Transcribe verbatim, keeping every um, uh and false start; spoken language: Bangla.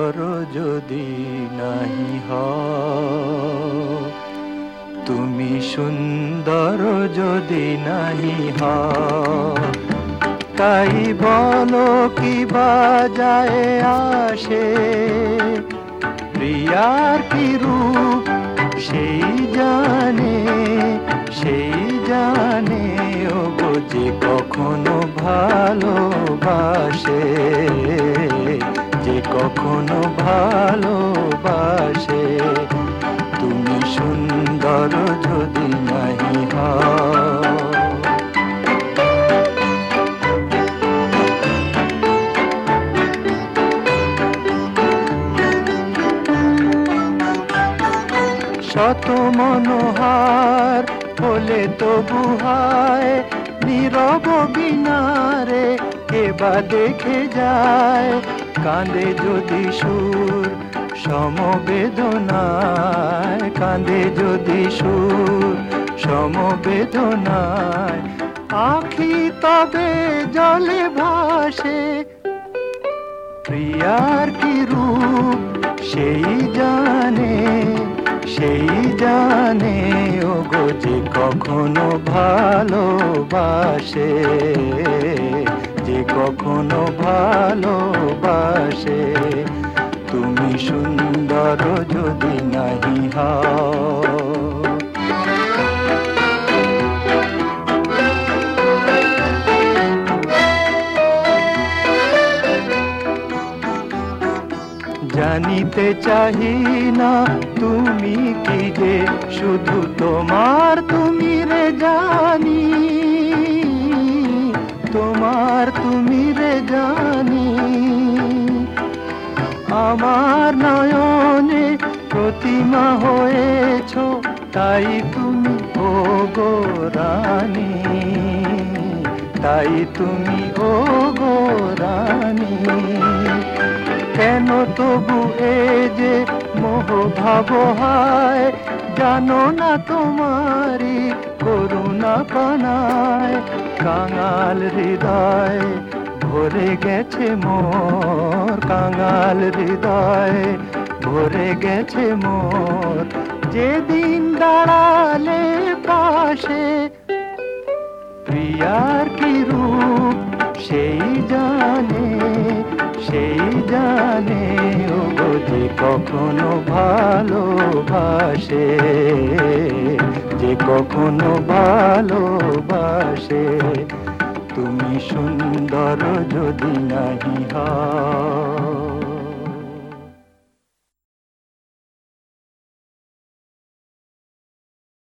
সুন্দর যদি নাহি হও, তুমি সুন্দর যদি নাহি হও, তাই বলো কি বাজায় আসে, প্রিয়ার কি রূপ সেই জানে, সেই জানে ওগো যে কখনো ভালোবাসে, যে কখনো ভালোবাসে। তুমি সুন্দর যদি নাহি হও। শত মনোহার হলে তবু হায়, নীরব বিনারে কেবা দেখে যায়, কাঁদে যদি সুর সমবেদনায়, কাঁদে যদি সুর সমবেদনায়, আখি তবে জলে ভাসে, প্রিয়ার কি রূপ সেই জানে, সেই জানে ওগো যে কখনো ভালোবাসে, যে কখনো ভালোবাসে। তুমি সুন্দর যদি নাহি হও। জানিতে চাহি না তুমি কি যে, শুধু তোমার তুমি রে জানি, তোমার তুমি রে জানি। আমার নয়নে প্রতিমা হয়েছ, তাই তুমি ওগো রানী, তাই তুমি ওগো রানী। কেন তবু এ যে মোহ ভাব হায়, জানো না তোমারি করুণা কানায়, কাঙাল হৃদয় ভরে গেছে মোর, কাঙাল হৃদয় ভরে গেছে মোর। যেদিন দাঁড়ালে পাশে, প্রিয়ার কি রূপ সেই জানে, সেই জানে ওগো যে কখনো ভালোবাসে, যে কখনো ভালোবাসে। তুমি সুন্দর যদি নাহি হও।